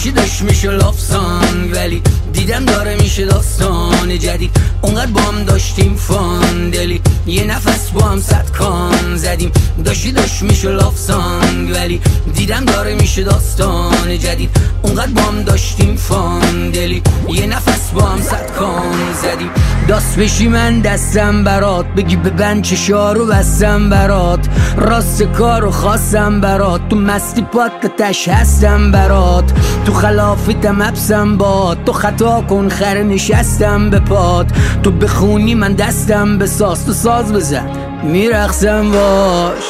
داشت میشه لافسان، ولی دیدم داره میشه داستان جدید. اونقدر با هم داشتیم فان دلی، یه نفس با هم 100 کان زدیم. داشت میشه لافسان، ولی دیدم داره میشه داستان جدید. اونقدر با هم داشتیم فان دلی، یه نفس با هم 100 کان زدیم. داست بشی من دستم برات، بگی ببند چشارو بستم برات. راست کارو خواستم برات، تو مستی پاتش هستم برات. تو خلافیتم حبسم باد، تو خطا کن خره نشستم به پات. تو بخونی من دستم بساز، تو ساز بزن میرقصم باش.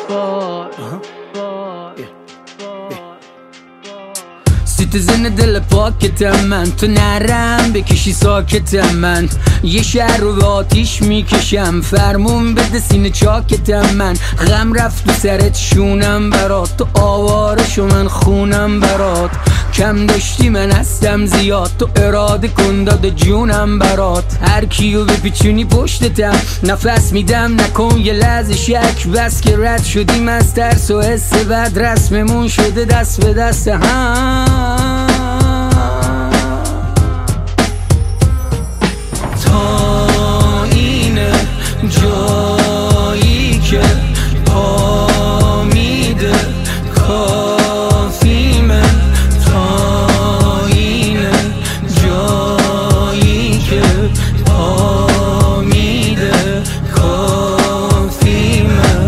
سیتیزن دل پاکتم من، تو نرم بکشی ساکتم من. یه شهر رو به آتیش میکشم، فرمون بده سینه چاکتم من. غم رفت تو سرت شونم برات، تو آوارشو من خونم برات. کم داشتی من هستم زیاد، تو اراده کن داد جونم برات. هر کیو بپیچونی پشتتم، نفس میدم نکن یه لحظه شک. بس که رد شدیم از ترس و حس بد، رسممون شده دست به دست هم. تا اینه جایی که پا میده کافی من. تا اینه جایی که پا میده کافی من.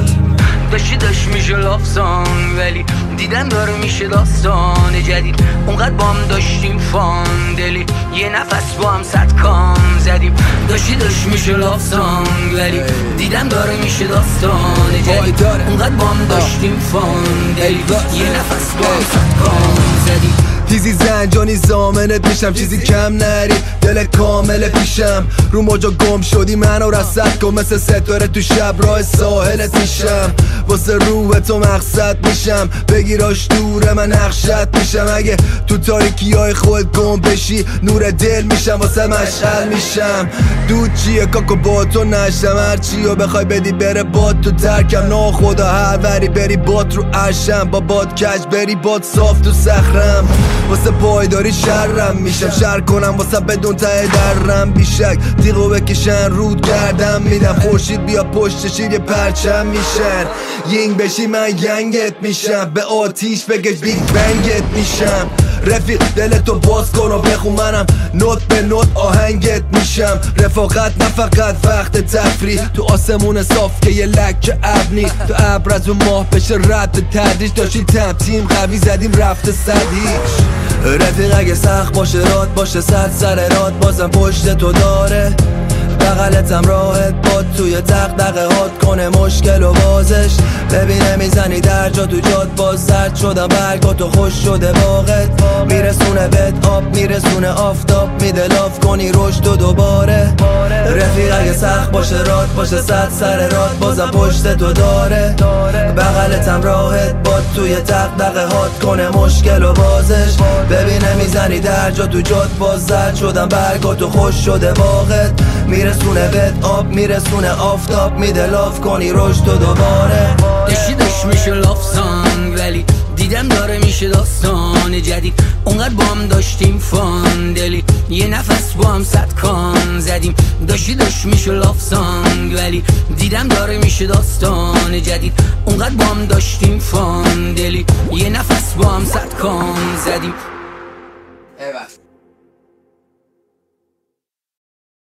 داشت میشه لافسان، ولی دیدن داره میشه داستان جدید. اونقدر با هم داشتیم فان دلی، یه نفس با هم 100 کان زدیم. داشت میشه لافسان، ولی دیدن داره میشه داستان جدید. اونقدر با هم داشتیم فان دلی، یه نفس با هم 100 کان زدیم. تیزی زنجانی زامنه پیشم، چیزی کم نری دل کامل پیشم. رو موجا گم شدی منو رصد کن، مثل ستاره تو شب راه ساحلت میشم. واسه روح تو مقصد میشم، بگیراش دوره من نقشت میشم. اگه تو تاریکی های خود گم بشی، نور دل میشم واسه مشعل میشم. دود چیه کاکو با تو نشم، هرچی رو بخوای بدی بره باد تو ترکم. ناخدا هر وری بری باد رو عرشم، با باد کج بری باد صاف تو صخرم. واسه پایداری شرم میشم، شر کنم واسه بدون ته درم. بیشک تیغو بکشن رود گردم میدم، خورشید بیا پشت شیر یه پرچم میشن. یینگ بشی من ینگت میشم، به آتیش بگش بیگ بنگت میشم. رفیق دلتو باز کن و بخون، منم نوت به نوت آهنگت میشم. رفاقت نه فقط وقت تفریح، تو آسمون صاف که یه لکه ابنی. تو ابر از اون ماه بشه رد به تدریج، داشتیم تیم قوی زدیم رفته صدیش. رفیق اگه سخت باشه راد باشه 100 سر راد، بازم پشت تو داره. بغلتم راحت باد توی دغدغه هات کنه مشکل و بازش. ببینه میزنی در جا تو جاد، باز زرد شدم برگاتو خوش شده باغت. میرسونه بهت آب میرسونه آفتاب، میده لاف کنی رشد و دوباره. رفیق اگه سخت باشه راد باشه 100 سر راد، بازم پشت تو داره. بغلتم راحت باد توی دغدغه هات کنه مشکل و بازش. ببینه میزنی در جا تو جاد، باز زرد شدم برگاتو خوش شده باغت. میرسونه بهت آب میرسونه آفتاب، میده لاف کنی رشد و دوباره. داشت میشه لافسان، ولی دیدم داره میشه داستان جدید. اونقدر با هم داشتیم فان دلی، یه نفس با هم 100 کان زدیم. داشت میشه لافسان، ولی دیدم داره میشه داستان جدید. اونقدر با هم داشتیم فان دلی، یه نفس با هم 100 کان زدیم.